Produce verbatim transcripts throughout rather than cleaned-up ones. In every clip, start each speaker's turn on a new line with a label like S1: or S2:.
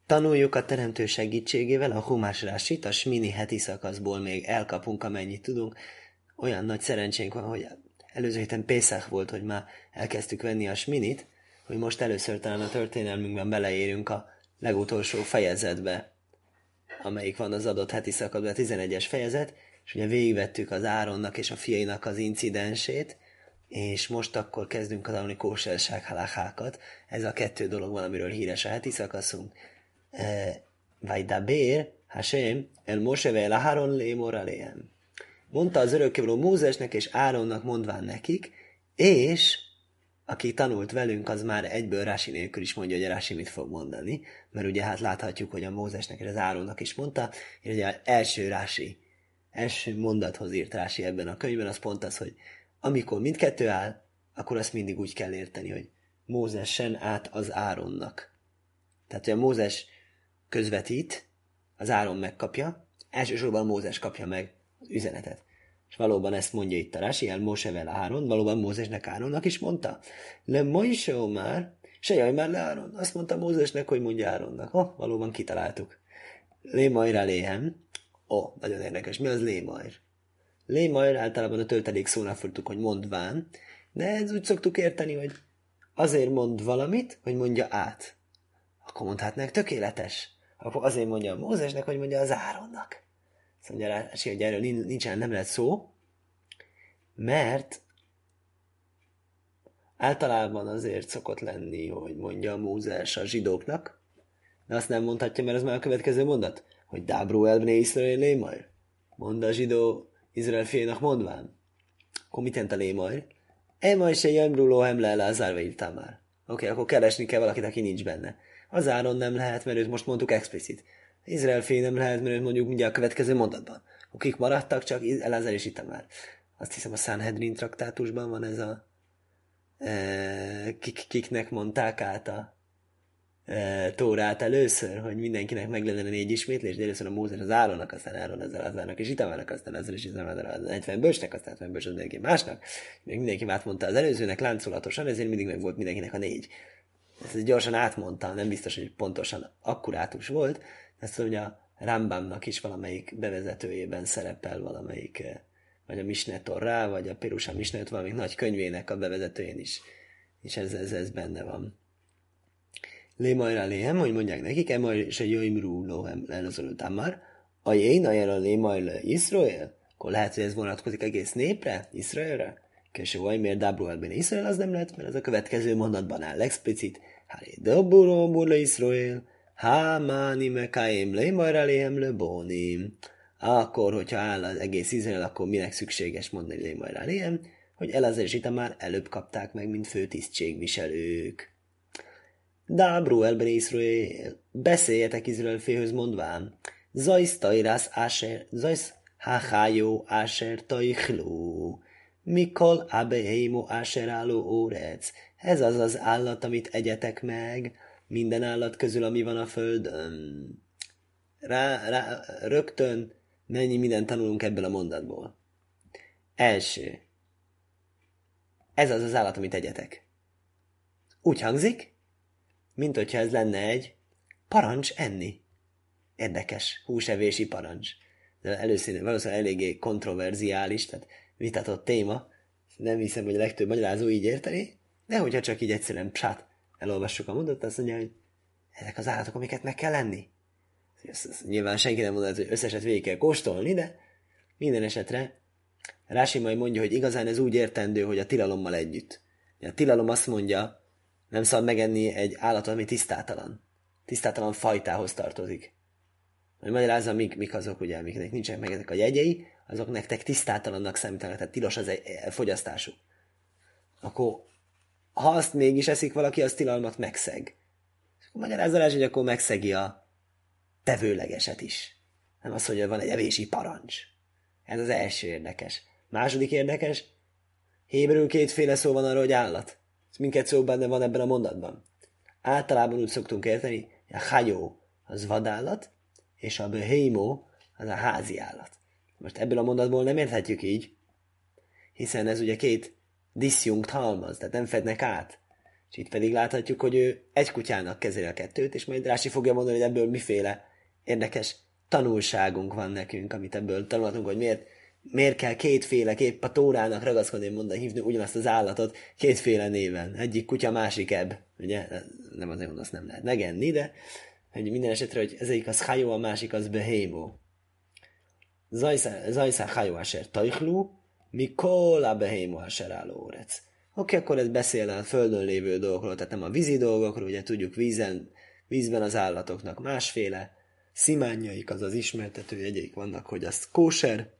S1: Tanuljuk a teremtő segítségével a Humás Rásit, a Smini heti szakaszból még elkapunk, amennyit tudunk. Olyan nagy szerencsénk van, hogy előző héten Pészach volt, hogy már elkezdtük venni a Sminit, hogy most először talán a történelmünkben beleérünk a legutolsó fejezetbe, amelyik van az adott heti szakaszban, a tizenegyes fejezet, és ugye végigvettük az Áronnak és a fiainak az incidensét, és most akkor kezdünk tanulni kóserság halachákat. Ez a kettő dolog van, amiről híres a heti szakaszunk. Vajdaber, Hashem, el Moshe vel Aharon lémor aléhem. Mondta az örökkévaló Mózesnek és Áronnak mondván nekik, és aki tanult velünk, az már egyből Rási nélkül is mondja, hogy a Rási mit fog mondani, mert ugye hát láthatjuk, hogy a Mózesnek és az Áronnak is mondta, és ugye az első Rási, első mondathoz írt Rási ebben a könyvben, az pont az, hogy amikor mindkettő áll, akkor azt mindig úgy kell érteni, hogy Mózesen át az Áronnak. Tehát, hogy a Mózes közvetít, az Áron megkapja, elsősorban Mózes kapja meg az üzenetet. És valóban ezt mondja itt a Rási, el Mosevel Áron, valóban Mózesnek Áronnak is mondta. Le Mojse már, se jaj már le Áron. Azt mondta Mózesnek, hogy mondja Áronnak. Oh, valóban kitaláltuk. Lémajra léhem. Ó, oh, nagyon érdekes. Mi az lémajr? Lémajr általában a töltelék szónál fordítuk, hogy mondván, de ez úgy szoktuk érteni, hogy azért mond valamit, hogy mondja át. Akkor mondhatnánk tökéletes. Akkor azért mondja a Mózesnek, hogy mondja az Áronnak. Azt mondja Rási, hogy erről nincsen, nem lehet szó, mert általában azért szokott lenni, hogy mondja a Mózes a zsidóknak, de azt nem mondhatja, mert az már a következő mondat, hogy Dábró elbné Iszrael lémajr. Mond a zsidó Izrael fiainak mondván. Akkor mit jelent a lémajr? Emaj se jömbruló hemle Lázárva írtál már. Oké, okay, akkor keresni kell valakit, aki nincs benne. Az Áron nem lehet, mert őt most mondtuk explicit. Izrael fiai nem lehet, mert őt mondjuk mindjárt a következő mondatban. Akik maradtak, csak Elázár és Itamár. Azt hiszem a Sanhedrin traktátusban van ez a e, kik, kiknek mondták át a e, Tórát először, hogy mindenkinek meg lenne négy ismétlés, de először a Mózes az Áronnak, aztán Áron az Elázárnak és Itamárnak, aztán Elázár és Itamárnak az hetven bölcsnek, aztán hetven bölcs az mindenki másnak. Még mindenki átmondta az előzőnek láncolatosan, ezért mindig meg volt mindenkinek a négy. Ezt gyorsan átmondta, nem biztos, hogy pontosan akkurátus volt. Ezt mondja, a Rambamnak is valamelyik bevezetőjében szerepel valamelyik, vagy a Misne Torrá, vagy a Pirusa Misne, valamelyik nagy könyvének a bevezetőjén is. És ez, ez, ez benne van. Lémajra léhem, hogy mondják nekik, emaj és a jöjmrú lóhem lelazolult amár, a jén ajánl a lémajra Iszrael, akkor lehet, hogy ez vonatkozik egész népre, Iszraelre. Késő vagy, miért Dábró elbén Iszrael, az nem lehet, mert ez a következő mondatban áll explicit. Hálé Dábró burla Iszrael, há máni mekáim lémajra léhem lebónim. Akkor, hogyha áll az egész Izrael, akkor minek szükséges mondani lémajra léhem, hogy Elázár és Itamár előbb kapták meg, mint főtisztségviselők. Dábró elben Iszrael, beszéljetek Izrael félhöz mondván, zajsz tajrász áser, zajsz háhájó áser tajhló, mikol ábehémo áser álló órec. Ez az az állat, amit egyetek meg, minden állat közül, ami van a földön. Rá, rá, rögtön mennyi mindent tanulunk ebből a mondatból. Első. Ez az az állat, amit egyetek. Úgy hangzik, mint hogyha ez lenne egy parancs enni. Érdekes, húsevési parancs. De először valószínűleg eléggé kontroverziális, tehát vitatott téma. Nem hiszem, hogy a legtöbb magyarázó így érteni, de hogyha csak így egyszerűen psát elolvassuk a mondatot, azt mondja, hogy ezek az állatok, amiket meg kell lenni. Ezt, ezt, nyilván senki nem mondja, hogy összeset végig kell kóstolni, de minden esetre Rási majd mondja, hogy igazán ez úgy értendő, hogy a tilalommal együtt. A tilalom azt mondja, nem szabad megenni egy állatot, ami tisztátalan. Tisztátalan fajtához tartozik. Majd magyarázza, mik, mik azok, ugye, amiknek nincsenek meg ezek a jegyei, azok nektek tisztátalannak számítanak, tehát tilos az egy fogyasztásuk. Akkor, ha azt mégis eszik valaki, az tilalmat megszeg. És akkor magyarázza rá, hogy akkor megszegi a tevőlegeset is. Nem az, hogy van egy evési parancs. Ez az első érdekes. Második érdekes, héberül kétféle szó van arra, hogy állat. Mindkét szó benne van ebben a mondatban. Általában úgy szoktunk érteni, hogy a hajó az vadállat, és a behémó az a házi állat. Most ebből a mondatból nem érthetjük így, hiszen ez ugye két diszjunkt halmaz, tehát nem fednek át. És itt pedig láthatjuk, hogy ő egy kutyának kezeli a kettőt, és majd Rási fogja mondani, hogy ebből miféle érdekes tanulságunk van nekünk, amit ebből tanulhatunk, hogy miért, miért kell kétféle, kép a Tórának ragaszkodni, mondani, hívni ugyanazt az állatot kétféle néven. Egyik kutya, másik ebb. Ugye? Nem azért mondom, azt nem lehet megenni, de hogy minden esetre, hogy ez egyik az hajó, a másik az behémó. Zajszá hajó aser tajhlú, mikol a behémó aser állórec. Oké, akkor ez beszél a földön lévő dolgokról, tehát nem a vízi dolgokról, ugye tudjuk vízen, vízben az állatoknak másféle szimányaik, azaz ismertető jegyeik vannak, hogy az kóser,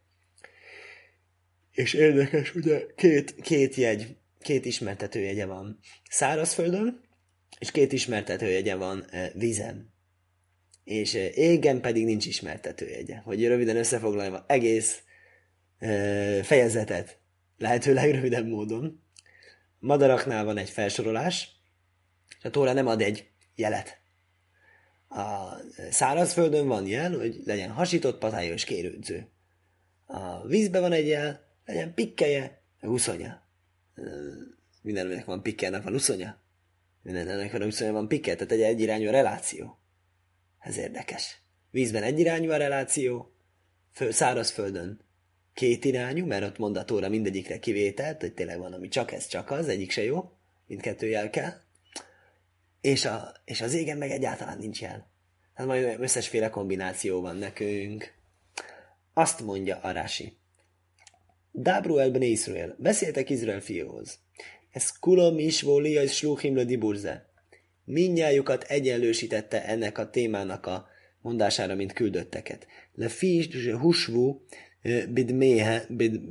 S1: és érdekes, ugye két, két jegy, két ismertető jegye van szárazföldön, és két ismertető jegye van e, vízen. És e, égen pedig nincs ismertető jegye. Hogy röviden összefoglalva egész e, fejezetet lehetőleg rövidebb módon. Madaraknál van egy felsorolás, és a Tóra nem ad egy jelet. A szárazföldön van jel, hogy legyen hasított patája és kérődző. A vízben van egy jel, legyen pikkelye, huszonya. Mindennek van pikkelnek van huszonya. Mindennek van huszonya, van pikkel, tehát egy egyirányú a reláció. Ez érdekes. Vízben egyirányú a reláció, föl, szárazföldön két irányú, mert ott mond a Tóra mindegyikre kivételt, hogy tényleg van, ami csak ez, csak az, egyik se jó, mindkettő jel kell. És, a, és az égen meg egyáltalán nincs jel. Hát majd összesféle kombináció van nekünk. Azt mondja a Rási. Dábru el ben Israel. Beszéltek Izrael fiúhoz. Ez kulom is volia és sluchim le diburze. Mindnyájukat egyenlősítette ennek a témának a mondására, mint küldötteket. Le fi husvu bid méhe bid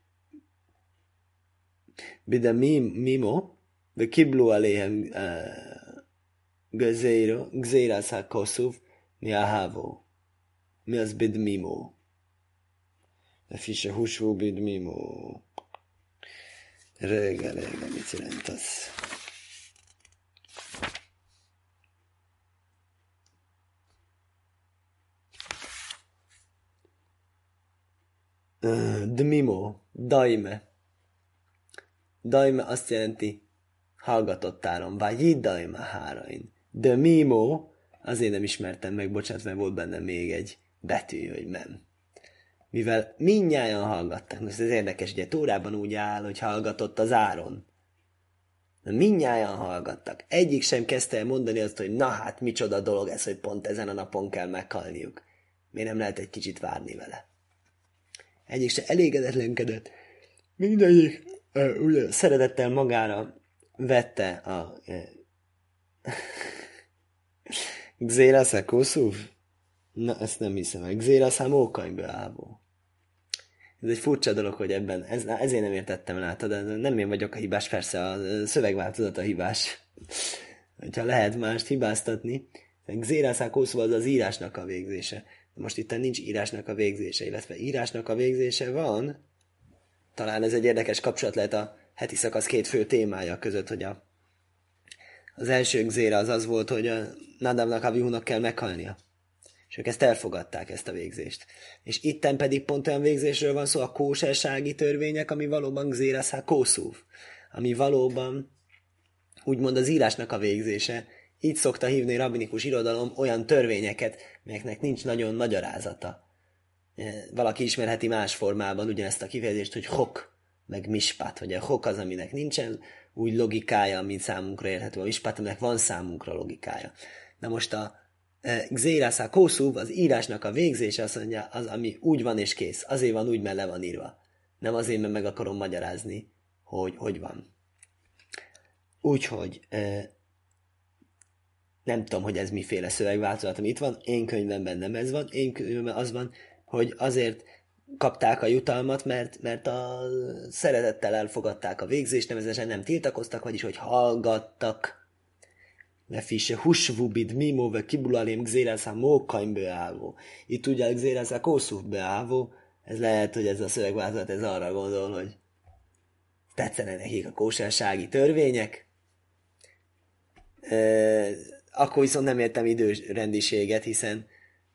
S1: bid a mimo de kiblu aléhem gzéro gzérász ha koszuv mi a hávó. Mi az bid mimo? Le fi se husvu bid mimo. Rége, rége, mit jelent az? Dmimo, daime. Daime azt jelenti hallgatottáron, vagy így daime hárain. Dmimo, azért nem ismertem meg, bocsánat, mert volt benne még egy betű, hogy nem. Mivel mindnyájan hallgattak, most ez érdekes, ugye Tórában úgy áll, hogy hallgatott az Áron. De mindnyájan hallgattak. Egyik sem kezdte el mondani azt, hogy na hát micsoda dolog ez, hogy pont ezen a napon kell meghalniuk. Miért nem lehet egy kicsit várni vele? Egyik se elégedetlenkedett. Mindegyik uh, ugye, szeretettel magára vette a uh, Gzérasz Koszuv? Na, ezt nem hiszem el. Gzérasz Mókaimbe álló. Ez egy furcsa dolog, hogy ebben, ez, ezért nem értettem, látod, de nem én vagyok a hibás, persze a szövegváltozat a hibás. Hogyha lehet mást hibáztatni, Gzérasz Koszuv az az írásnak a végzése. Most itt nincs írásnak a végzése, illetve írásnak a végzése van. Talán ez egy érdekes kapcsolat lehet a heti szakasz két fő témája között, hogy a, az első gzéra az az volt, hogy a Nadabnak, Avihunak kell meghalnia. És ők ezt elfogadták, ezt a végzést. És itten pedig pont olyan végzésről van szó, a kósersági törvények, ami valóban gzéraszá kószúv. Ami valóban úgymond az írásnak a végzése. Így szokta hívni a rabbinikus irodalom olyan törvényeket, melyeknek nincs nagyon magyarázata. Valaki ismerheti más formában ugyanezt a kifejezést, hogy hok, meg mispat, hogy a hok az, aminek nincsen úgy logikája, mint számunkra érthető. A mispat, aminek van számunkra logikája. Na most a e, gzérászá kószúv, az írásnak a végzése azt mondja, az, ami úgy van és kész. Azért van úgy, mert le van írva. Nem azért, mert meg akarom magyarázni, hogy hogy van. Úgyhogy e, nem tudom, hogy ez miféle szövegváltozat, ami itt van. Én könyvemben nem ez van. Én könyvemben az van, hogy azért kapták a jutalmat, mert, mert a szeretettel elfogadták a végzést, nevezetesen nem tiltakoztak, vagyis hogy hallgattak. Lefisse husvubid mimove kibulalém gzérászá mókaim beálló. Itt ugye gzérászá kószúv beálló. Ez lehet, hogy ez a szövegváltozat ez arra gondol, hogy tetszenek nekik a kósersági törvények. E, akkor viszont nem értem időrendiséget, hiszen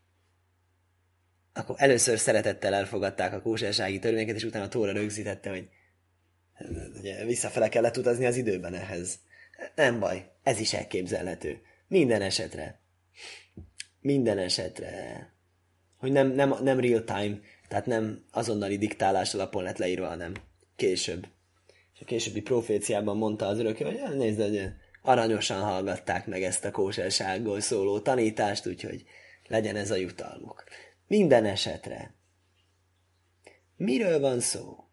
S1: akkor először szeretettel elfogadták a kósersági törvényeket, és utána a Tóra rögzítette, hogy ugye, visszafele kellett utazni az időben ehhez. Nem baj, ez is elképzelhető. Minden esetre. Minden esetre. Hogy nem, nem, nem real time, tehát nem azonnali diktálás alapon lett leírva, hanem később. És a későbbi proféciában mondta az örökké, hogy nézd, hogy aranyosan hallgatták meg ezt a kóserságról szóló tanítást, úgyhogy legyen ez a jutalmuk. Minden esetre. Miről van szó?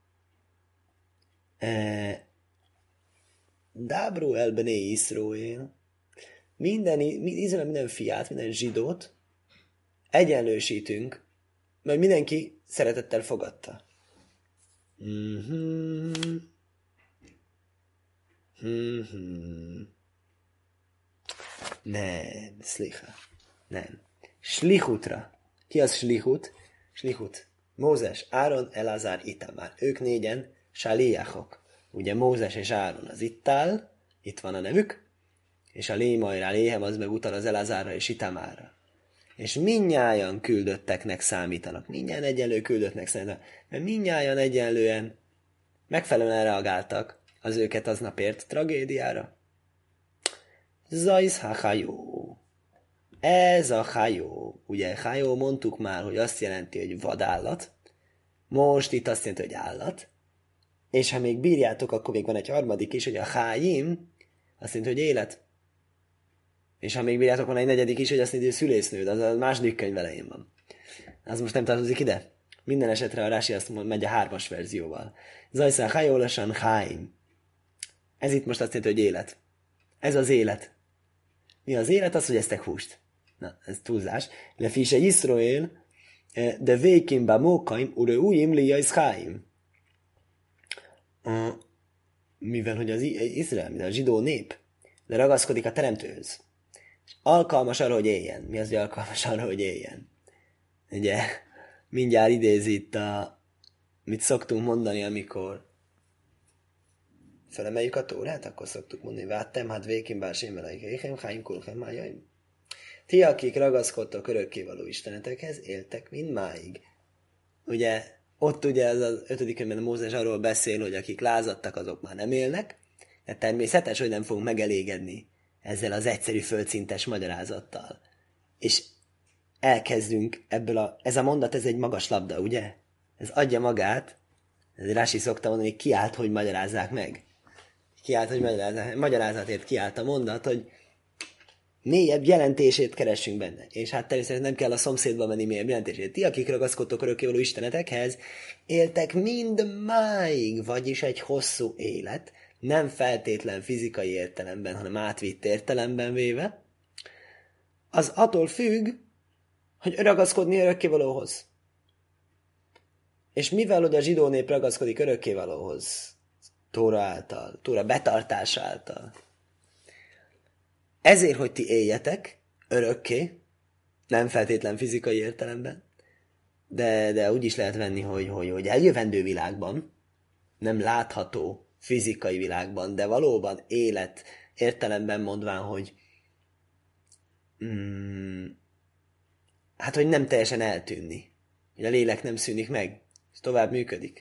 S1: E, Dábru el bné Iszrael, minden, Izrael minden fiát, minden zsidót egyenlősítünk, mert mindenki szeretettel fogadta. Mm-hmm. Mm-hmm. Nem, szlicha. Nem. Slichutra. Ki az slichut? Slichut. Mózes, Áron, Elazár, Itamár. Ők négyen sáliáchok. Ugye Mózes és Áron az ittál, itt van a nevük, és a lémajrá, léhem az meg utal az Elazárra és Itamárra. És mindnyájan küldötteknek számítanak. Mindnyájan egyenlő küldöttnek számítanak. Mert mindnyájan egyenlően megfelelően reagáltak az őket aznapért tragédiára. Zajsz ha hajó. Ez a hajó. Ugye hajó mondtuk már, hogy azt jelenti, hogy vadállat. Most itt azt jelenti, hogy állat. És ha még bírjátok, akkor még van egy harmadik is, hogy a hájim, azt jelenti, hogy élet. És ha még bírjátok, van egy negyedik is, hogy azt jelenti, hogy szülésznőd, az a második könyv elején van. Az most nem tartozik ide. Minden esetre a Rási azt mondja, megy a hármas verzióval. Zajszán hajólasan háim. Ez itt most azt jelenti, hogy élet. Ez az élet. Mi az élet? Az, hogy esztek húst. Na, ez túlzás. Lefise Iszrael, de vékim ba mókaim, ure újim li jajszháim. Mivel, hogy az Izrael, mivel a zsidó nép, de ragaszkodik a teremtőhöz. És alkalmas arra, hogy éljen. Mi az, hogy alkalmas arra, hogy éljen? Ugye, mindjárt idézi itt a, mit szoktunk mondani, amikor felemeljük a Tórát, akkor szoktuk mondani, váttem, hát vékim bár sémelaik, éhem, háim, kulchem, májaim. Ti, akik ragaszkodtok örökkévaló istenetekhez, éltek mind máig. Ugye, ott ugye az, az ötödik könyvben a Mózes arról beszél, hogy akik lázadtak, azok már nem élnek, de természetes, hogy nem fogunk megelégedni ezzel az egyszerű földszintes magyarázattal. És elkezdünk ebből a, ez a mondat, ez egy magas labda, ugye? Ez adja magát, ez Rási szokta mondani, hogy kiállt, hogy magyarázzák meg. Kiállt, hogy magyarázzák, magyarázatért kiállt a mondat, hogy mélyebb jelentését keressünk benne. És hát természetesen nem kell a szomszédba menni mélyebb jelentését. Ti, akik ragaszkodtok örökkévaló istenetekhez, éltek mind máig, vagyis egy hosszú élet, nem feltétlen fizikai értelemben, hanem átvitt értelemben véve, az attól függ, hogy ragaszkodni örökkévalóhoz. És mivel, hogy a zsidó nép ragaszkodik örökkévalóhoz, Tóra által, Tóra betartása által, ezért, hogy ti éljetek örökké, nem feltétlen fizikai értelemben, de, de úgy is lehet venni, hogy, hogy, hogy eljövendő világban, nem látható fizikai világban, de valóban élet értelemben mondván, hogy mm, hát, hogy nem teljesen eltűnni. Hogy a lélek nem szűnik meg, és tovább működik.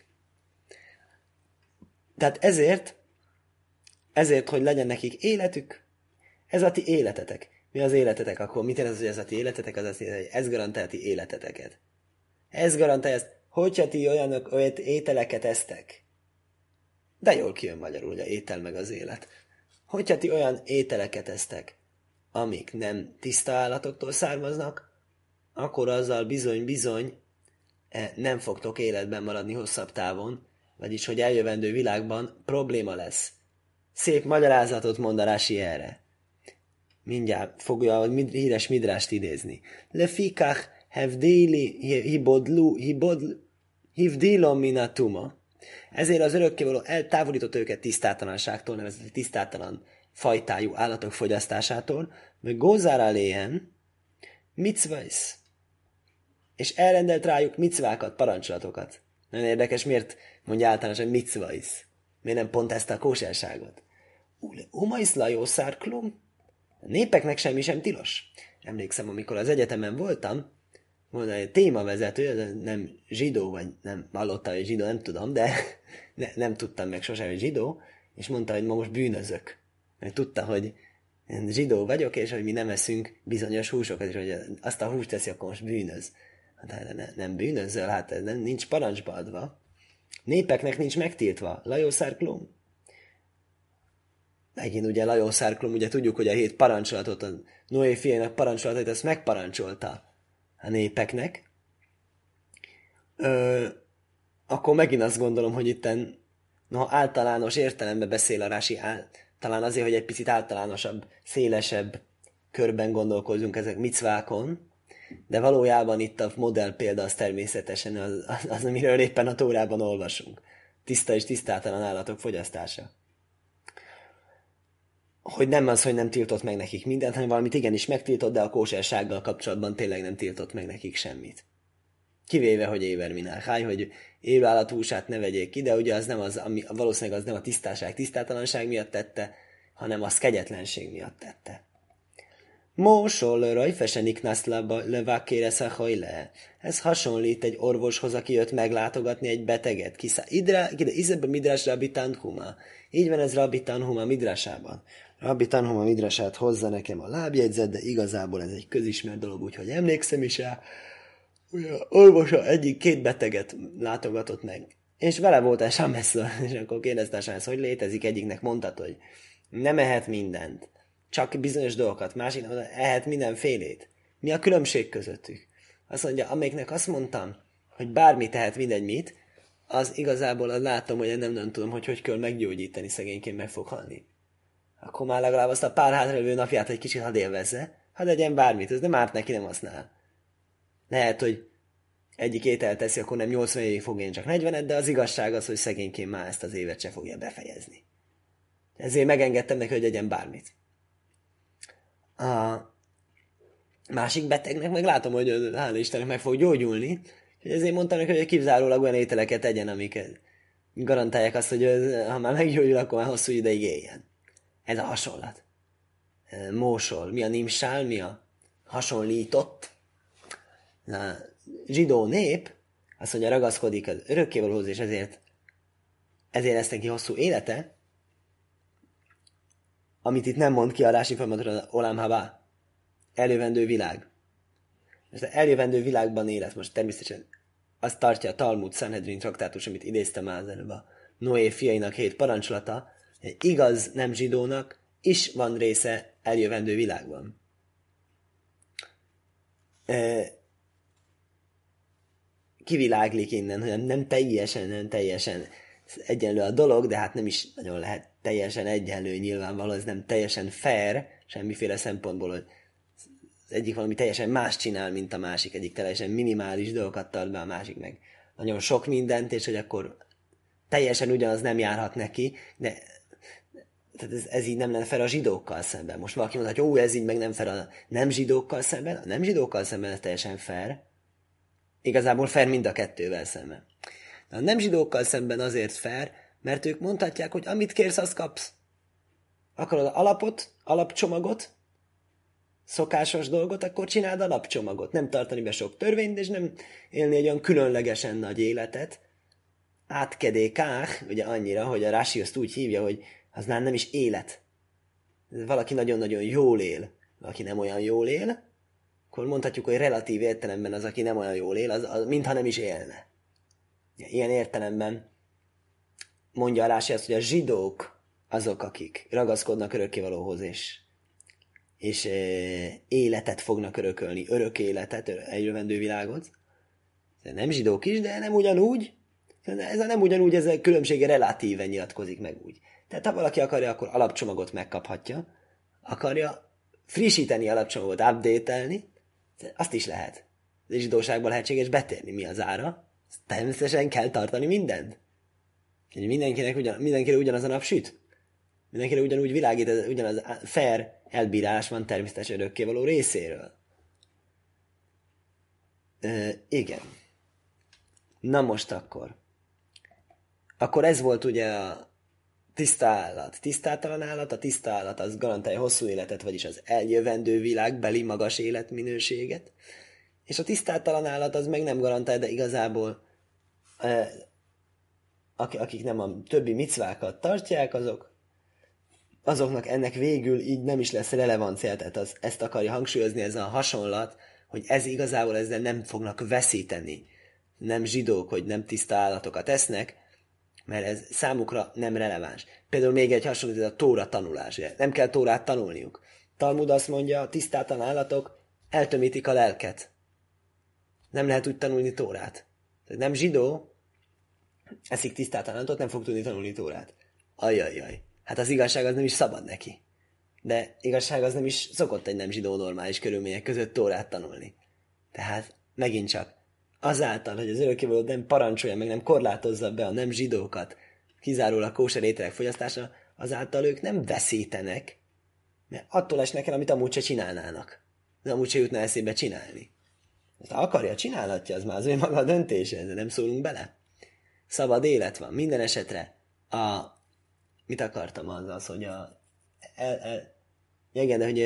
S1: Tehát ezért, ezért, hogy legyen nekik életük, ez a ti életetek. Mi az életetek? Akkor mit jelent az, hogy ez a ti életetek? Az azt jelenti, hogy ez garantálja ti életeteket. Ez garantálja ezt, hogyha ti olyanok, olyan ételeket esztek. De jól kijön magyarul, hogy a étel meg az élet. Hogyha ti olyan ételeket esztek, amik nem tiszta állatoktól származnak, akkor azzal bizony-bizony nem fogtok életben maradni hosszabb távon, vagyis, hogy eljövendő világban probléma lesz. Szép magyarázatot mond a Rási erre. Mindjárt fogja a híres midrást idézni. Lefikach hevdéli hibodlu hibodlu hivdilom minatuma. Ezért az örökkévaló eltávolított őket tisztátalanságtól, nevezetesen tisztátalan fajtájú állatok fogyasztásától, meg gózár aléhen mitzvahs. És elrendelt rájuk micvákat, parancsolatokat. Nagyon érdekes, miért mondja általánosan mitzvahs? Miért nem pont ezt a kóserságot? Umaisz lajószár klum? A népeknek semmi sem tilos. Emlékszem, amikor az egyetemen voltam, volt egy témavezető, nem zsidó, vagy nem hallotta, hogy zsidó, nem tudom, de ne, nem tudtam meg sosem, hogy zsidó, és mondta, hogy ma most bűnözök. Mert tudta, hogy én zsidó vagyok, és hogy mi nem eszünk bizonyos húsokat, és hogy azt a húst teszi, akkor most bűnöz. Hát ne, nem bűnözöl, hát ez nem, nincs parancsba adva. Népeknek nincs megtiltva. Lajószárklóm. Megint ugye Lajószárklóm, ugye tudjuk, hogy a hét parancsolatot, a Noé fiainak parancsolatait, azt megparancsolta a népeknek. Ö, akkor megint azt gondolom, hogy itten no, általános értelemben beszél a Rási, talán azért, hogy egy picit általánosabb, szélesebb körben gondolkozunk ezek micvákon, de valójában itt a modell példa az természetesen az, az, az amiről éppen a Tórában olvasunk. Tiszta és tisztátalan állatok fogyasztása. Hogy nem az, hogy nem tiltott meg nekik mindent, hanem valamit igenis megtiltott, de a kósersággal kapcsolatban tényleg nem tiltott meg nekik semmit. Kivéve, hogy éver minálháj, hogy élőállat húsát ne vegyék ki, de ugye az nem az, ami, valószínűleg az nem a tisztáság, tisztátalanság miatt tette, hanem a kegyetlenség miatt tette. Mósol rajfesenik naszlába levákére szahajle. Ez hasonlít egy orvoshoz, aki jött meglátogatni egy beteget. Kisza idra, ide izebe midrás Rabbi Tanhuma. Így van ez Rabbi Tanhuma midrásában. Rabbi Tanhuma midrását hozza nekem a lábjegyzet, de igazából ez egy közismert dolog, úgyhogy emlékszem is rá. Ugye, orvosa egyik két beteget látogatott meg. És vele volt egy Sámesszor, és akkor kérdezte a Sámesz, hogy létezik, egyiknek mondtad, hogy nem ehet mindent. Csak bizonyos dolgokat, másiknak ehet mindenfélét. Mi a különbség közöttük? Azt mondja, amelyiknek azt mondtam, hogy bármi tehet mindegy mit, az igazából az látom, hogy én nem, nem tudom, hogy hogy kell meggyógyítani, szegényként meg fog halni. Akkor már legalább azt a pár hátralévő napját egy kicsit hadd élvezze, hadd legyen bármit, ez nem árt neki, nem használ. Lehet, hogy egyik ételt teszi, akkor nem nyolcvan évig fog én csak negyvenet, de az igazság az, hogy szegényként már ezt az évet se fogja befejezni. Ezért megengedtem neki, hogy egyen bármit. A másik betegnek meg látom, hogy hála Istennek meg fog gyógyulni, és ezért mondtam neki, hogy kizárólag olyan ételeket tegyen, amik garantálják azt, hogy ha már meggyógyul, akkor már hosszú ideig éljen. Ez a hasonlat. Mósol. Mi a nimsál, mi a hasonlított? A zsidó nép, azt mondja, ragaszkodik az örökkévalóhoz, és ezért ezért lesz neki hosszú élete, amit itt nem mond ki a Rási folyamatra, Olam Haba, eljövendő világ. Most az eljövendő világban élet, most természetesen azt tartja a Talmud Sanhedrin traktátus, amit idéztem már az előbb, a Noé fiainak hét parancsolata, egy igaz nem zsidónak is van része eljövendő világban. E- kiviláglik innen, hogy nem teljesen, nem teljesen egyenlő a dolog, de hát nem is nagyon lehet teljesen egyenlő, nyilvánvaló, ez nem teljesen fair, semmiféle szempontból, hogy az egyik valami teljesen más csinál, mint a másik, egyik teljesen minimális dolgokat tart be, a másik meg nagyon sok mindent, és hogy akkor teljesen ugyanaz nem járhat neki, de tehát ez, ez így nem lenne fel a zsidókkal szemben. Most valaki mondja, hogy ó, ez így meg nem fel a nem zsidókkal szemben, a nem zsidókkal szemben ez teljesen fair. Igazából fair mind a kettővel szemben. De a nem zsidókkal szemben azért fair, mert ők mondhatják, hogy amit kérsz, azt kapsz. Akarod alapot, alapcsomagot, szokásos dolgot, akkor csináld alapcsomagot. Nem tartani be sok törvényt, és nem élni egy olyan különlegesen nagy életet. Átkedékák, ugye annyira, hogy a Rási azt úgy hívja, hogy az már nem is élet. Valaki nagyon-nagyon jól él, valaki nem olyan jól él, akkor mondhatjuk, hogy relatív értelemben az, aki nem olyan jól él, az, az mintha nem is élne. Ilyen értelemben mondja a Rási azt, hogy a zsidók azok, akik ragaszkodnak örökkévalóhoz, és, és e, életet fognak örökölni, örök életet, egy jövendő világot. De nem zsidók is, de nem ugyanúgy. Ez a nem ugyanúgy, ez a különbsége relatíven nyilatkozik meg úgy. Tehát ha valaki akarja, akkor alapcsomagot megkaphatja, akarja frissíteni alapcsomagot, update-elni, azt is lehet. Az zsidóságban lehetséges betérni. Mi az ára? Természetesen kell tartani mindent. Mindenkinek ugyan, mindenkire ugyanaz a nap süt. Mindenkire ugyanúgy világít, ugyanaz fair elbírás van természetesen örökkévaló részéről. Ö, igen. Na most akkor. Akkor ez volt ugye a tiszta állat. Tisztátalan állat, a tiszta állat az garantálja hosszú életet, vagyis az eljövendő világbeli magas életminőséget. És a tisztátalan állat az meg nem garantálja, de igazából akik nem a többi micvákat tartják, azok azoknak ennek végül így nem is lesz relevancia, tehát az, ezt akarja hangsúlyozni ez a hasonlat, hogy ez igazából ezzel nem fognak veszíteni. Nem zsidók, hogy nem tiszta állatokat esznek, mert ez számukra nem releváns. Például még egy hasonló, ez a tóra tanulás. Nem kell tórát tanulniuk. Talmud azt mondja, a tisztátalan állatok eltömítik a lelket. Nem lehet úgy tanulni tórát. Tehát nem zsidó, eszik tisztátalan állatot, nem fog tudni tanulni tórát. Ajajaj. Hát az igazság az nem is szabad neki. De igazság az nem is szokott egy nem zsidó normális körülmények között tórát tanulni. Tehát megint csak azáltal, hogy az örökkévaló nem parancsolja, meg nem korlátozza be a nem zsidókat, kizárólag kóser ételek fogyasztása, azáltal ők nem veszítenek, mert attól esnek el, amit amúgy se csinálnának. De amúgy se jutna eszébe csinálni. Ha akarja, csinálhatja, az már az ő maga a döntése, de nem szólunk bele. Szabad élet van. Minden esetre a... Mit akartam az, az hogy a... El, el, igen, de hogy...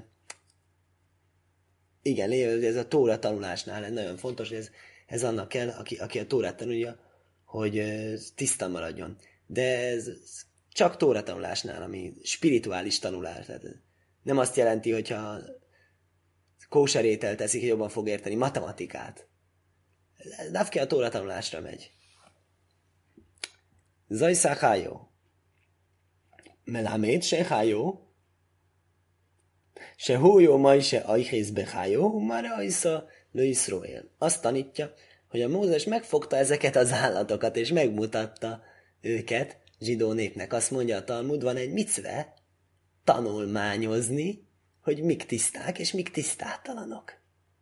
S1: Igen, ez a tóra tanulásnál nagyon fontos, hogy ez, ez annak kell, aki, aki a tórát tanulja, hogy tiszta maradjon. De ez csak tóra tanulásnál, ami spirituális tanulás. Tehát nem azt jelenti, hogyha kóserételt teszik, hogy jobban fog érteni matematikát. Dávki a tóra tanulásra megy. Zajszá hájó. Melaméd se hájó. Se hójó majd se ajhész behájó, már ajsza lő Iszrael. Azt tanítja, hogy a Mózes megfogta ezeket az állatokat, és megmutatta őket zsidó népnek. Azt mondja a Talmud, van egy micve, tanulmányozni, hogy mik tiszták, és mik tisztátalanok.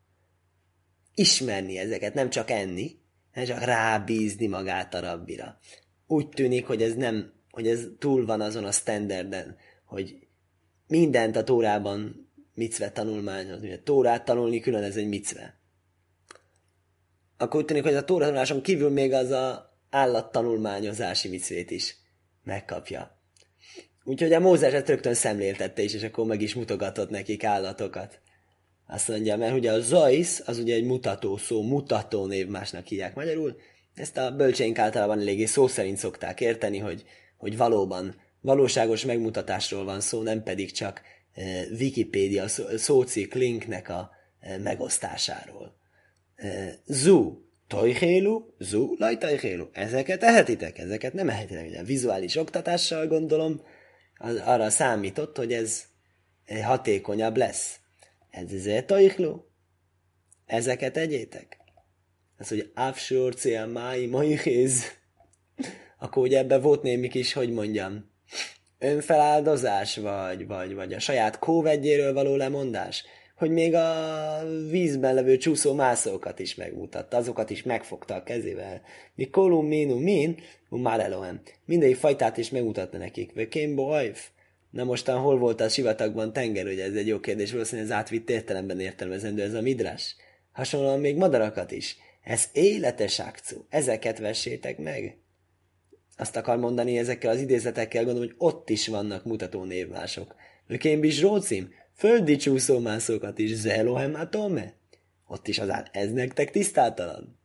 S1: Ismerni ezeket, nem csak enni, nem csak rábízni magát a rabbira. Úgy tűnik, hogy ez nem, hogy ez túl van azon a standarden, hogy mindent a Tórában micve tanulmányozni. A Tórát tanulni külön ez egy micve. Akkor úgy tűnik, hogy a Tóra tanuláson kívül még az a állattanulmányozási micvét is megkapja. Úgyhogy a Mózes ezt rögtön szemléltette is, és akkor meg is mutogatott nekik állatokat. Azt mondja, mert ugye a zajsz, az ugye egy mutató szó, mutató név, másnak hívják magyarul. Ezt a bölcseink általában eléggé szó szerint szokták érteni, hogy, hogy valóban valóságos megmutatásról van szó, nem pedig csak e, Wikipédia szó, szócikk linknek a e, megosztásáról. E, zu, tojhélu, zu, laj tojhélu. Ezeket ehetitek, ezeket nem ehetitek. Ugye, vizuális oktatással gondolom, az, arra számított, hogy ez hatékonyabb lesz. Ez ez tojhlu. Ezeket egyétek. Az, hogy ávsor cél máj majhéz. Akkor ugye ebben volt némi kis, hogy mondjam, önfeláldozás, vagy, vagy, vagy a saját kóvegyéről való lemondás, hogy még a vízben levő csúszó mászókat is megmutatta, azokat is megfogta a kezével. Mi kolum minu min, már elohem. Mindegyik fajtát is megmutatta nekik. Vekémbo ajf. Na mostan hol volt a sivatagban tenger, ugye ez egy jó kérdés, valószínűleg az átvitt értelemben értelmezendő ez a midrás. Hasonlóan még madarakat is. Ez életes akció. Ezeket vessétek meg. Azt akar mondani ezekkel az idézetekkel, gondolom, hogy ott is vannak mutató névmások. Ökém is rócim, földi csúszómászókat is, zelohem atome. Ott is az áll, ez nektek tisztátalan.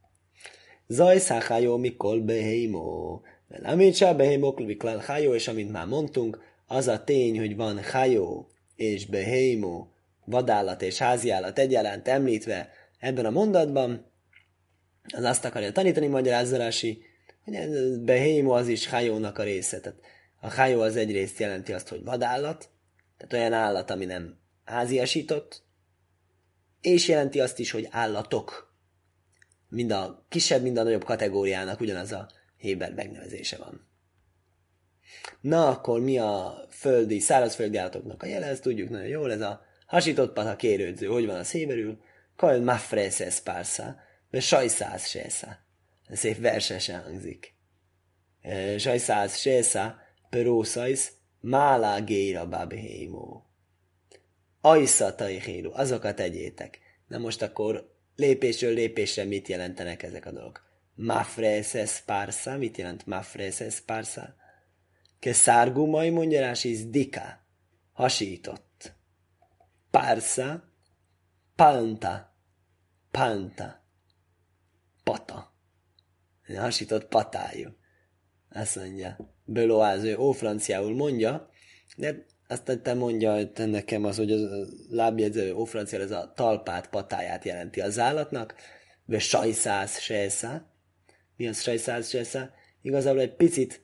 S1: Zaj száhájó mikol behémó. Amit sá behémó kliviklán hájó, és amint már mondtunk, az a tény, hogy van hájó és behémó, vadállat és háziállat egyaránt említve ebben a mondatban, az azt akarja tanítani magyarázzalási, hogy ez behémó az is hájónak a része. Tehát a hájó az egyrészt jelenti azt, hogy vadállat, tehát olyan állat, ami nem háziasított, és jelenti azt is, hogy állatok. Mind a kisebb, mind a nagyobb kategóriának ugyanaz a héber megnevezése van. Na, akkor mi a földi, szárazföldi állatoknak a jele? Ezt tudjuk nagyon jól, ez a hasított pata kérődző. Hogy van az héberül? Kajl mafreses pársa, de sajszáz sésza. Szép versesen hangzik. Sajszáz sésza, perószajsz, mála géra babhémó. Ajsza tajhéru, azokat tegyétek. Na most akkor lépésről lépésre mit jelentenek ezek a dolgok? Mafreses pársa, mit jelent mafreses pársa? Ke szárgumai mondjarás is dika, hasított. Pársa, panta, panta, pata. Hasított patájú. Azt mondja, Beloáző ófranciául mondja, De azt te mondja te nekem az, hogy a lábjegyző ófranciál ez a talpát, patáját jelenti az állatnak, vagy sajszáz sejszá. Mi az sajszáz sejszá? Igazából egy picit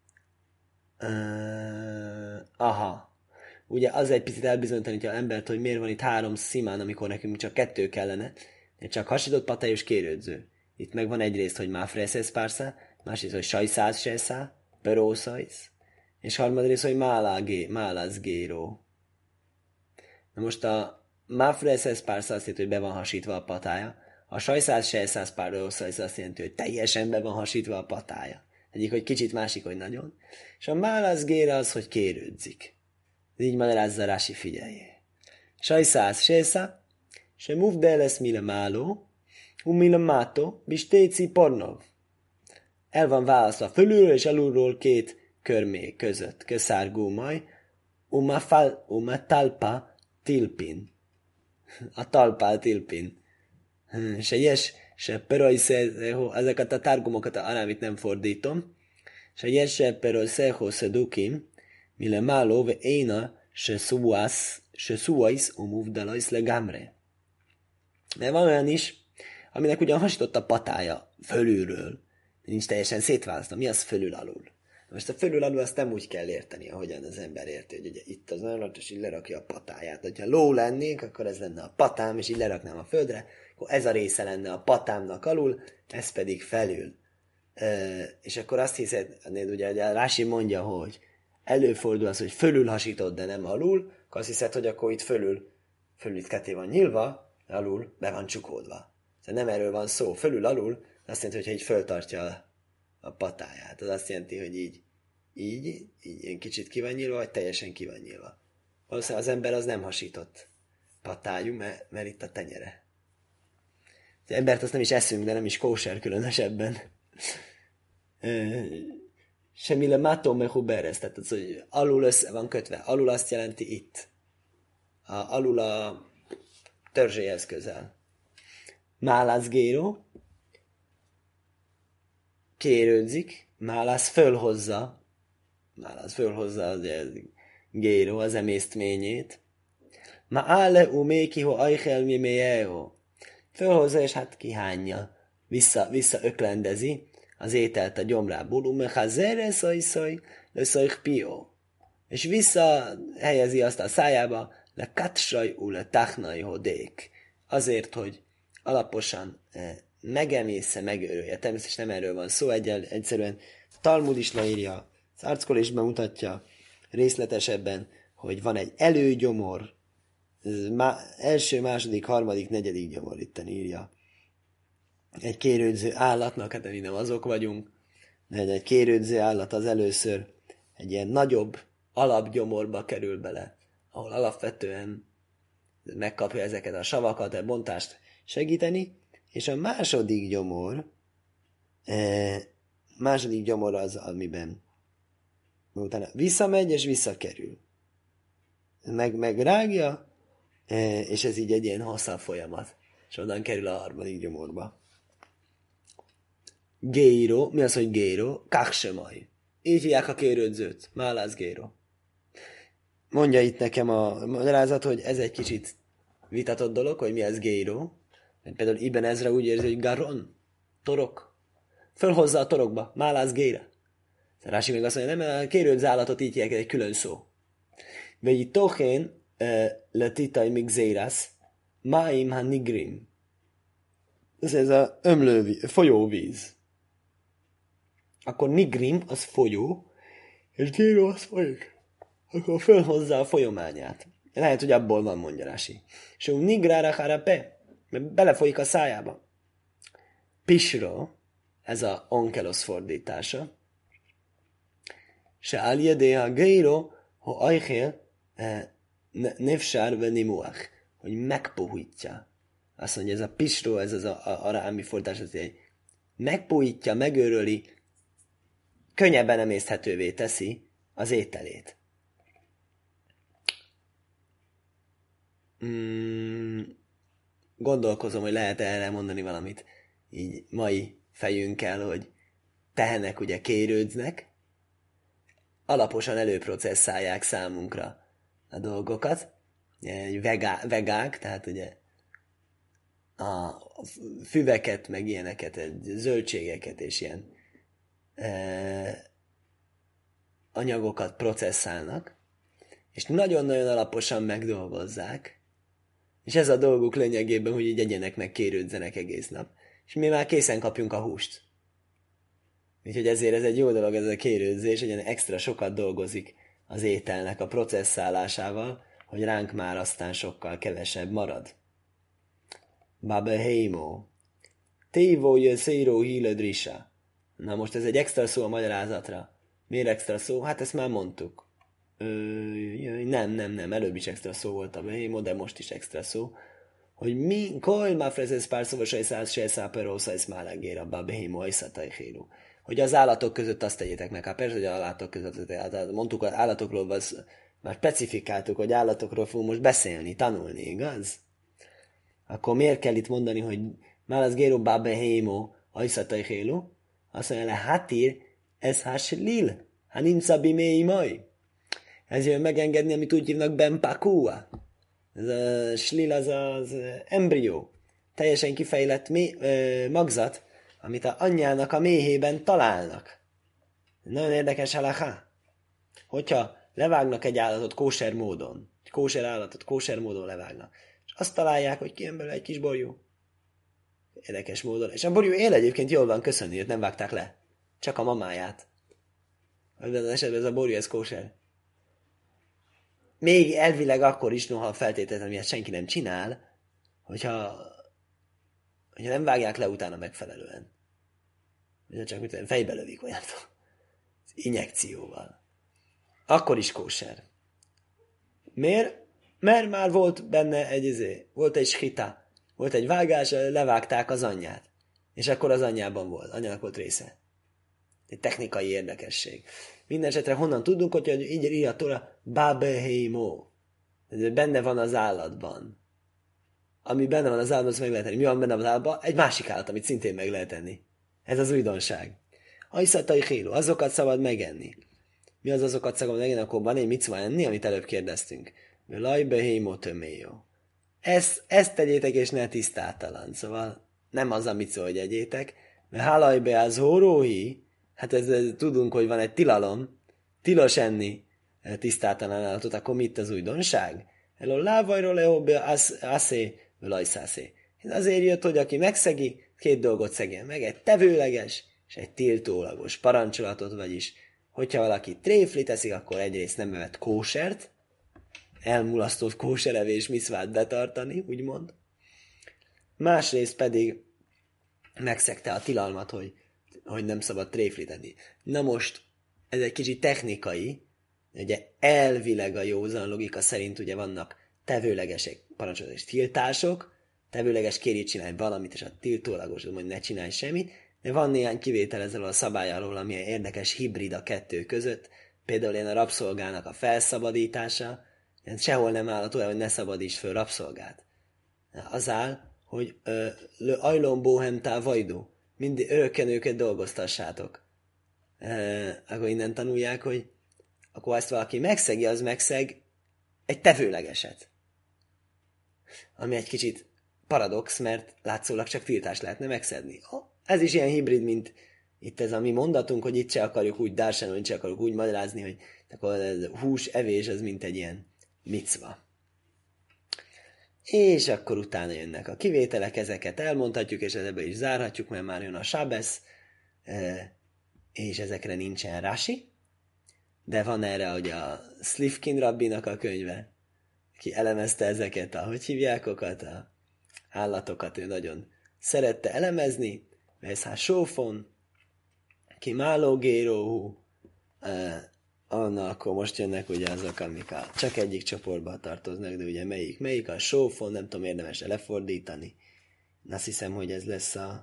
S1: uh, aha. Ugye az egy picit elbizonytalanítja az embert, hogy miért van itt három szimán, amikor nekünk csak kettő kellene. Csak hasított patályos kérődző. Itt megvan egyrészt, hogy máfreszesz párszá, másrészt, hogy sajszáz sejszá, perószajsz, és harmadrészt, hogy málázgéró. Na most a máfreszesz párszá azt jelenti, hogy be van hasítva a patája. A sajszáz sejszáz perószajsz azt jelenti, hogy teljesen be van hasítva a patája. Egyik, hogy kicsit, másik, hogy nagyon. És a málázgére az, hogy kérődzik. Ez így magyarázza Rási, figyelje. Sajszáz sejszá, se muvdeles mile máló, umile mátó, bistéci pornov. El van választva fölülről és alulról két körmé között, köszárgó maj, uma, fal, uma talpa tilpin. A talpá tilpin. Se yes, se perojszeho, ezeket a tárgumokat a arámit nem fordítom. Se yes, se perojszeho szedukim, mile máló, ve éna, se suas, se suais, umuvdalajsz legamre. Mert van olyan is, aminek ugyan hasított a patája fölülről, nincs teljesen szétválasztva. Mi az fölül-alul? Most a fölül-alul azt nem úgy kell érteni, ahogyan az ember érti, hogy ugye itt az állat, és így lerakja a patáját. Ha ló lennénk, akkor ez lenne a patám, és így leraknám a földre, akkor ez a része lenne a patámnak alul, ez pedig felül. E, és akkor azt hiszed, ugye a Rási mondja, hogy előfordul az, hogy fölül hasítod, de nem alul, akkor azt hiszed, hogy akkor itt fölül, fölül itt ketté van nyilva, alul be van csukódva. Szóval nem erről van szó. Fölül-alul azt jelenti, hogy így föltartja a, a patáját. Az azt jelenti, hogy így, így, így ilyen kicsit ki van nyílva, vagy teljesen ki van nyílva. Valószínűleg az ember az nem hasított patájú, mert, mert itt a tenyere. Az embert azt nem is eszünk, de nem is kóser különösebben. Semmi le mátó mehu berez, tehát az, hogy alul össze van kötve. Alul azt jelenti itt. A, alul a törzséhez közel. Málázgéró, kérődzik, málász fölhozza, málász fölhozza az géró, az emésztményét. Ma ále uméki ho ajchel mi méjeo. Fölhozza, és hát kihányja, vissza, vissza öklendezi az ételt a gyomrából. Umecha zere szajszaj, le szajch pió. És vissza helyezi azt a szájába, le katsaj u le tachnai hodék. Azért, hogy alaposan eh, megemésze, megőrülje. Természetesen nem erről van szó, egyel, egyszerűen Talmud is leírja, az Arckol is bemutatja részletesebben, hogy van egy előgyomor, má, első, második, harmadik, negyedik gyomor, itten írja. Egy kérődző állatnak, hát mi nem azok vagyunk, de egy kérődző állat az először egy ilyen nagyobb alapgyomorba kerül bele, ahol alapvetően megkapja ezeket a savakat, a bontást segíteni, és a második gyomor, e, második gyomor az, amiben utána visszamegy és visszakerül. Meg, megrágja, e, és ez így egy ilyen hosszabb folyamat, és onnan kerül a harmadik gyomorba. Géro, mi az, hogy géro? Kaksemaj. Így hívják a kérődzőt, málász géro. Mondja itt nekem a magyarázat, hogy ez egy kicsit vitatott dolog, hogy mi az géro. Például Ibn Ezra úgy érzi, hogy garon, torok. Fölhozza a torokba, málász géra. Rási még azt mondja, nem, a kérődző állatot így hívják, egy külön szó. Vegyi tohén le titaj mig zérász, máim ha nigrim. Ez ez a ömlővíz, folyóvíz. Akkor nigrim, az folyó, és géro, az folyik. Akkor fölhozza a folyományát. Lehet, hogy abból van, mondja Rási. És úgy nigrára harape, mert belefolyik a szájába. Pisro, ez a onkelos fordítása. Se aljedéha géro, ho ajhél, nevsár ve nimuach, hogy megpuhítja. Azt mondja, ez a pisro, ez az a arámi fordítás, az egy megpuhítja, megőröli, könnyebben emészthetővé teszi az ételét. Mm, gondolkozom, hogy lehet erre mondani valamit így mai fejünkkel, hogy tehenek ugye kérődznek, alaposan előprocesszálják számunkra a dolgokat, vegá, vegák, tehát ugye a füveket, meg ilyeneket, zöldségeket és ilyen e, anyagokat processzálnak, és nagyon-nagyon alaposan megdolgozzák, és ez a dolguk lényegében, hogy így egyenek meg, kérődzenek egész nap. És mi már készen kapjunk a húst. Úgyhogy ezért ez egy jó dolog, ez a kérődzés, hogy extra sokat dolgozik az ételnek a processzálásával, hogy ránk már aztán sokkal kevesebb marad. Baba heimo. Tévó jösszéró hílödrisa. Na most ez egy extra szó a magyarázatra. Miért extra szó? Hát ezt már mondtuk. Ö, nem, nem, nem, előbb is extra szó volt a behémo, de most is extra szó. Hogy mi, kol ma frezesz pár szóval sajszáz, se száperósza, ez már legér a behémo, ajszatajhéru. Hogy az állatok között azt tegyétek meg. Hát persze, hogy az állatok között, mondtuk, az állatokról az, már specifikáltuk, hogy állatokról fogunk most beszélni, tanulni, igaz? Akkor miért kell itt mondani, hogy már az géro behémo, ajszatajhéru? Azt mondja le, hátír, ez hás lil, ha nincs szabi maj. Ez jön megengedni, amit úgy hívnak benpakúa. Ez a slil az az embrió. Teljesen kifejlett mé, ö, magzat, amit a anyjának a méhében találnak. Nagyon érdekes halakha. Hogyha levágnak egy állatot kóser módon, egy kóser állatot kóser módon levágnak, és azt találják, hogy kijön belőle egy kis borjú. Érdekes módon. És a borjú él egyébként jól van, köszönni, hogy nem vágták le. Csak a mamáját. Ebben az esetben ez a borjú, ez kóser. Még elvileg akkor is, noha feltétlenül, hogy senki nem csinál, hogyha, hogyha nem vágják le utána megfelelően. Ugye csak mit fejbe lövik, vagy nem tudom. Injekcióval. Akkor is kóser. Miért? Mert már volt benne egy izé, volt egy skita, volt egy vágás, levágták az anyját. És akkor az anyjában volt, anyjának volt része. Egy technikai érdekesség. Mindenesetre honnan tudunk, hogy így ír a Tóra babehémo. Benne van az állatban. Ami benne van az állatban, azt meg lehet tenni. Mi van benne az állatban? Egy másik állat, amit szintén meg lehet tenni. Ez az újdonság. Ajszatai hélu, azokat szabad megenni. Mi az azokat szabad megenni? Akkor van egy micva enni, amit előbb kérdeztünk. Lajbehémo töméjó. Ezt, ezt tegyétek, és ne tisztátalan. Szóval nem az a micva, hogy egyétek. Mert hálajbe az hóróhi, hát ez, ez, tudunk, hogy van egy tilalom, tilos enni tisztátalan állatot, akkor mit az újdonság? Eló lávajról leóbe aszé, lajszászé. Ez azért jött, hogy aki megszegi, két dolgot szegjen meg, egy tevőleges és egy tiltólagos parancsolatot, vagyis, hogyha valaki tréfli teszik, akkor egyrészt nem evett kósert, elmulasztott kóserevés miszvát betartani, úgymond. Másrészt pedig megszegte a tilalmat, hogy hogy nem szabad tréflíteni. Na most, ez egy kicsit technikai, ugye elvileg a józan logika szerint ugye vannak tevőlegesek, parancsolat és tiltások, tevőleges kéri csinálj valamit, és a tiltólagos, hogy ne csinálj semmit, de van néhány kivétel ezzel a szabály alól, ami érdekes hibrid a kettő között, például ilyen a rabszolgának a felszabadítása, sehol nem áll olyan, hogy ne szabadíts föl rabszolgát. Az áll, hogy le ajlom bohemtá vajdó, mindig örökken őket dolgoztassátok. E, akkor innen tanulják, hogy akkor ezt valaki megszegi, az megszeg egy tevőlegeset. Ami egy kicsit paradox, mert látszólag csak tiltás lehetne megszedni. Oh, ez is ilyen hibrid, mint itt ez a mi mondatunk, hogy itt se akarjuk úgy dársenolni, itt se akarjuk úgy magyarázni, hogy akkor a hús evés az mint egy ilyen micva. És akkor utána jönnek a kivételek, ezeket elmondhatjuk, és ebből is zárhatjuk, mert már jön a sábesz, és ezekre nincsen rási, de van erre, hogy a Slifkin rabbinak a könyve, ki elemezte ezeket, ahogy hívják okat, a állatokat, ő nagyon szerette elemezni, ez hát sófon, ki málógéróhú, Anna, akkor most jönnek ugye azok, amik a, csak egyik csoportba tartoznak, de ugye melyik? Melyik a sófon, nem tudom, érdemes lefordítani. Azt hiszem, hogy ez lesz a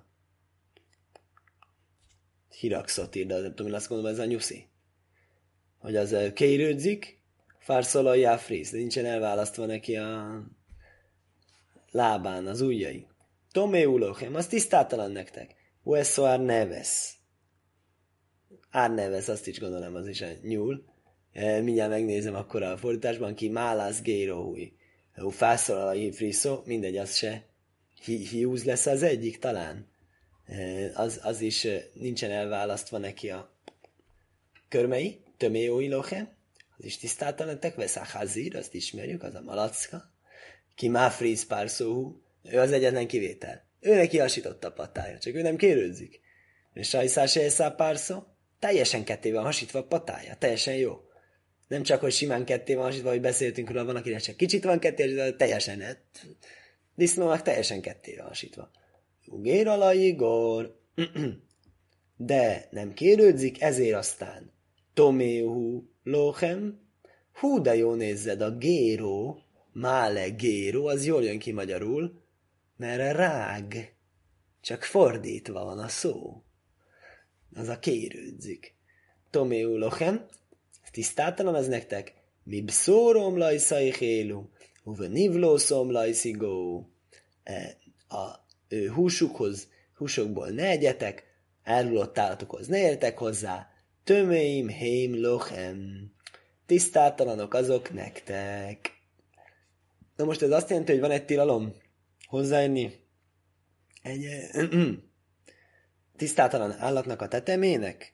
S1: hirakszotír, de nem tudom, azt gondolom, ez a nyuszi. Hogy az kérődzik, fárszolajjá fríz, de nincsen elválasztva neki a lábán, az ujjai. Tomé ulochem, az tisztátalan nektek. Uesso árneves. Árneves, azt is gondolom, az is a nyúl. Mindjárt megnézem akkor a fordításban, ki málász gérohúj. Hú, felszólal a hívriszó, mindegy, az se. Hiúz lesz az egyik talán. Az, az is nincsen elválasztva neki a körmei, töméjói loche, az is tisztáltalanak, vesz a hazír, azt ismerjük, az a malacka. Ki máfríz párszóhú, ő az egyetlen kivétel. Ő neki hasította a patája, csak ő nem kérődzik. És sajszás elszá párszó, teljesen ketté van hasítva a patája, teljesen jó. Nem csak, hogy simán ketté van hasítva, hogy beszéltünk róla, van, akinek csak kicsit van ketté hasítva, teljesen net. Disznónak teljesen ketté van hasítva. Ugér alá Igor. De nem kérődzik, ezért aztán Toméhu lochem. Hú, de jó nézzed, a géró, mále géró, az jól jön ki magyarul, mert rág. Csak fordítva van a szó. Az a kérődzik. Toméhu lochem. Tisztátalan ez nektek? Mi bszórom lajszai hélu, uve nivlószom lajszigó. A ő húsukhoz, húsokból ne egyetek, elhullott állatokhoz ne értek hozzá, töméim hém lochem. Tisztátalanok azok nektek. Na most ez azt jelenti, hogy van egy tilalom hozzájönni egy tisztátalan állatnak a tetemének?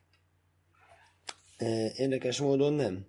S1: Érdekes módon nem.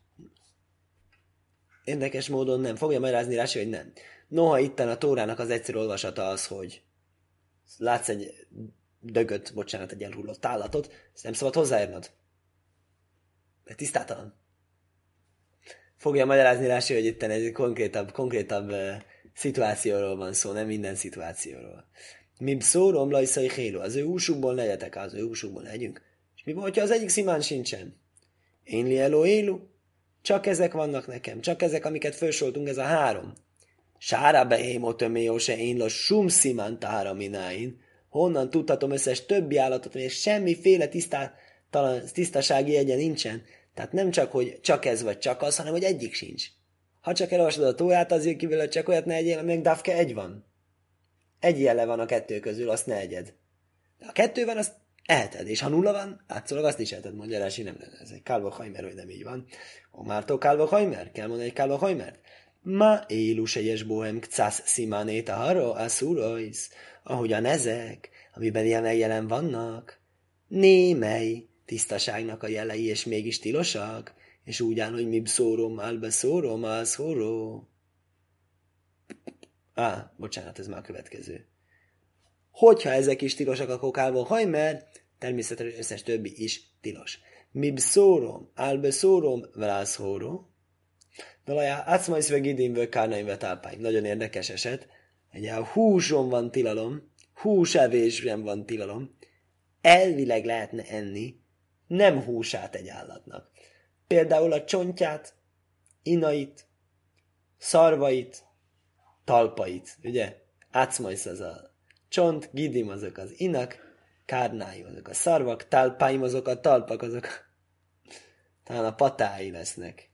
S1: Érdekes módon nem. Fogja magyarázni rá, hogy nem. Noha itten a Tórának az egyszerű olvasata az, hogy látsz egy dögöt, bocsánat, egy elhullott állatot, ezt nem szabad hozzáérnod. Mert tisztátalan. Fogja magyarázni rá, hogy itten egy konkrétabb, konkrétabb uh, szituációról van szó, nem minden szituációról. Mi szórom lajszai hélu, az ő húsukból ne egyetek, az ő húsukból ne együnk. És mi van, hogyha az egyik szimán sincsen? Én li eló élu? Csak ezek vannak nekem, csak ezek, amiket felsoroltunk, ez a három. Sára behémó töméjó se én los sum szimán tára mináin. Honnan tudhatom összes többi állatot, hogy semmiféle tisztá, talán, tisztasági jegye nincsen. Tehát nem csak, hogy csak ez vagy csak az, hanem, hogy egyik sincs. Ha csak elolvasod a Tórát, azért kívül, hogy csak olyat ne egyél, amelyek dávke egy van. Egy jele van a kettő közül, azt ne egyed. De ha kettő van, azt eheted, és ha nulla van, átszólag azt is eheted, mondja Rási, nem lenne. Ez egy kálva hajmer, hogy nem így van. Omártó kálva hajmer? Kell mondani egy kálva hajmert? Ma élus egyes bohem kcász szimánét a harro, a szúrojsz, ahogyan ezek, amiben ilyen jelen vannak, némely tisztaságnak a jelei, és mégis tilosak, és úgy áll, hogy mi beszórom, álbeszórom, álszóró. Á, bocsánat, ez már a következő. Hogyha ezek is tilosak, akkor kálva hajmer, természetesen összes többi is tilos. Mi beszórom, álbeszórom, velázhóró. Dalajá, átszmajszve gidimvő kárnaimve tápáim. Nagyon érdekes eset. Ugye a húson van tilalom, húsevésben van tilalom. Elvileg lehetne enni, nem húsát egy állatnak. Például a csontját, inait, szarvait, talpait, ugye? Átszmajsz az a csont, gidim azok az inak, kárnáim azok a szarvak, talpáim azok a talpak, azok talán a patái lesznek.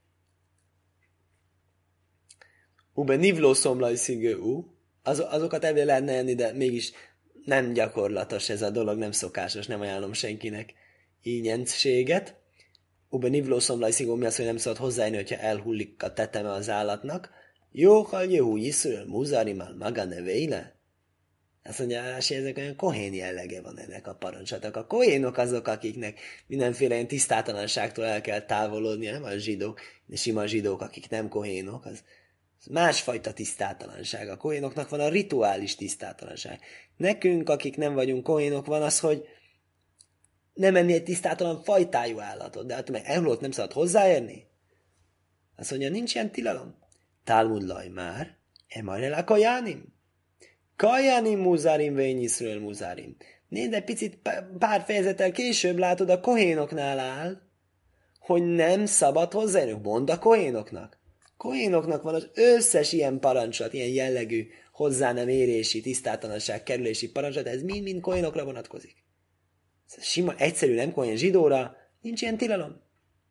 S1: Ube nivló szomlaj szigő ú, az, azokat elvé lehetne enni, de mégis nem gyakorlatos ez a dolog, nem szokásos, nem ajánlom senkinek ínyentséget. Ube nivló szomlaj szigő, mi az, hogy nem szabad hozzájönni, hogyha elhullik a teteme az állatnak. Jó, hal jöhú jiszről, muzarimál, maga nevéle. Azt mondja, hogy ezek olyan kohén jellege van ennek a parancsatnak. A kohénok azok, akiknek mindenféle ilyen tisztátalanságtól el kell távolodni, nem a zsidók, de sima zsidók, akik nem kohénok, az másfajta tisztátalanság. A kohénoknak van a rituális tisztátalanság. Nekünk, akik nem vagyunk kohénok, van az, hogy nem enni egy tisztátalan fajtájú állatot. De hát meg elhullott nem szabad hozzáérni? Azt mondja, nincs ilyen tilalom. Talmud laj már, emarel a kajánim. Kajánim muzárim, vényiszről muzárim. Nézd, egy picit pár fejezettel később látod, a kohénoknál áll, hogy nem szabad hozzáérni. Mondd a kohénoknak. Kohénoknak van az összes ilyen parancsot, ilyen jellegű hozzá nem érési, tisztátalanság, kerülési parancsot, ez mind-mind kohénokra vonatkozik. Ez sima, egyszerű nem kohén zsidóra, nincs ilyen tilalom.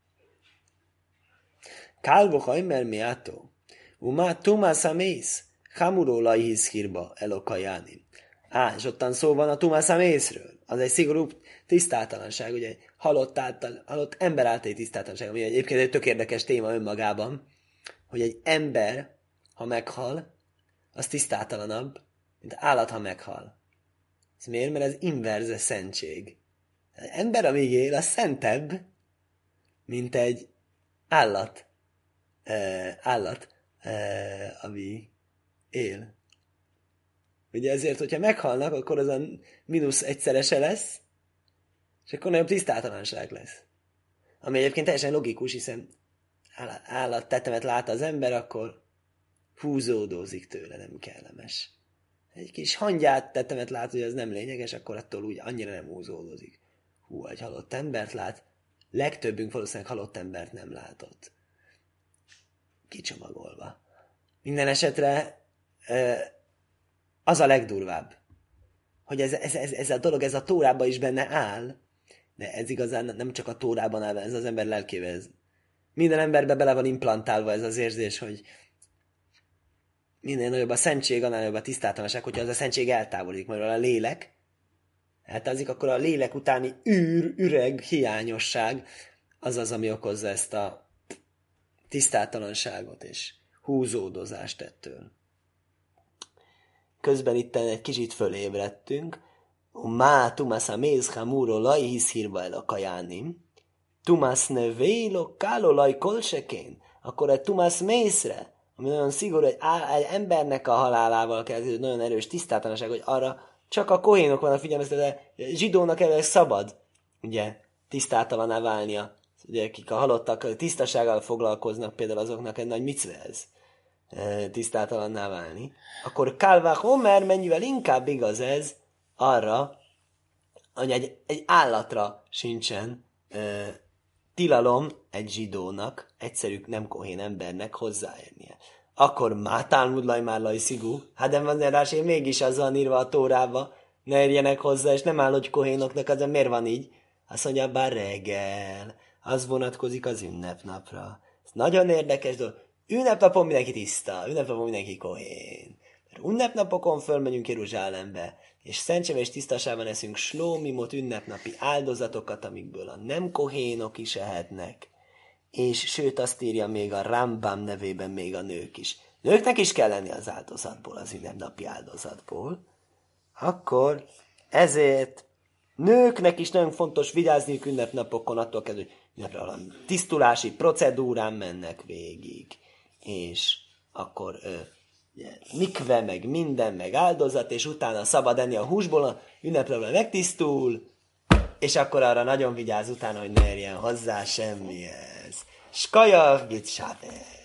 S1: Kálvo hajmer miátó, umá tumá szamész, hamuró lajhiszkirba elokajánim. Á, és ottan szó van a Tumász mészről. Az egy szigorú tisztátalanság, ugye halott, által, halott ember általi tisztátalanság, ami egyébként egy tök érdekes téma önmagában, hogy egy ember, ha meghal, az tisztátalanabb, mint állat, ha meghal. Ez miért? Mert ez inverze szentség. Az ember, amíg él, az szentebb, mint egy állat. Uh, állat, uh, ami él. Ugye ezért, hogyha meghalnak, akkor az a mínusz egyszerese lesz, és akkor nagyobb tisztátalanság lesz. Ami egyébként teljesen logikus, hiszen állat tetemet lát az ember, akkor húzódózik tőle, nem kellemes. Egy kis hangyát tetemet lát, hogy az nem lényeges, akkor attól úgy annyira nem húzódózik. Hú, egy halott embert lát, legtöbbünk valószínűleg halott embert nem látott. Kicsomagolva. Minden esetre az a legdurvább, hogy ez, ez, ez, ez a dolog, ez a Tórában is benne áll, de ez igazán nem csak a Tórában áll, ez az ember lelkében. Ez. Minden emberbe bele van implantálva ez az érzés, hogy minél nagyobb a szentség, annál nagyobb a tisztátalanság, hogyha az a szentség eltávolodik, majd a lélek eltávozik, akkor a lélek utáni űr, üreg, hiányosság az az, ami okozza ezt a tisztátalanságot és húzódozást ettől. Közben itt egy kicsit fölébredtünk. Má tumász a méz hamúro laj hiszhírba el a kajánim. Tumász nevélo kálo laj kolsekén. Akkor egy tumász mészre, ami nagyon szigorú, egy, á, egy embernek a halálával kezdődő nagyon erős tisztátalanság, hogy arra csak a kohénok van a figyelmeztetve, de zsidónak elég szabad, ugye, tisztátalaná válnia. Ugye, akik a halottak tisztasággal foglalkoznak, például azoknak egy nagy micve ez, tisztátalanná válni. Akkor Kálvá Homer mennyivel inkább igaz ez arra, hogy egy, egy állatra sincsen e, tilalom egy zsidónak, egyszerű nem kohén embernek hozzáérnie. Akkor má Talmud laj már laj szigú, hát de van rá, én mégis az van írva a Tórába, ne érjenek hozzá, és nem áll, hogy kohénoknak, az miért van így? Azt mondja, bár reggel, az vonatkozik az ünnepnapra. Ez nagyon érdekes dolog. Ünnepnapon mindenki tiszta, ünnepnapon mindenki kohén. Mert ünnepnapokon fölmegyünk Jeruzsálembe, és szentségben tisztaságban eszünk slómimot, ünnepnapi áldozatokat, amikből a nem kohénok is ehetnek. És sőt azt írja még a Rambam nevében még a nők is. Nőknek is kell lenni az áldozatból, az ünnepnapi áldozatból. Akkor ezért nőknek is nagyon fontos vigyázniuk ünnepnapokon, attól kezdve, hogy ünnepre valami tisztulási procedúrán mennek végig. És akkor ö, mikve, meg minden, meg áldozat, és utána szabad enni a húsból, a ünnepre megtisztul, és akkor arra nagyon vigyáz utána, hogy ne érjen hozzá semmihez. Skajak, git sáte.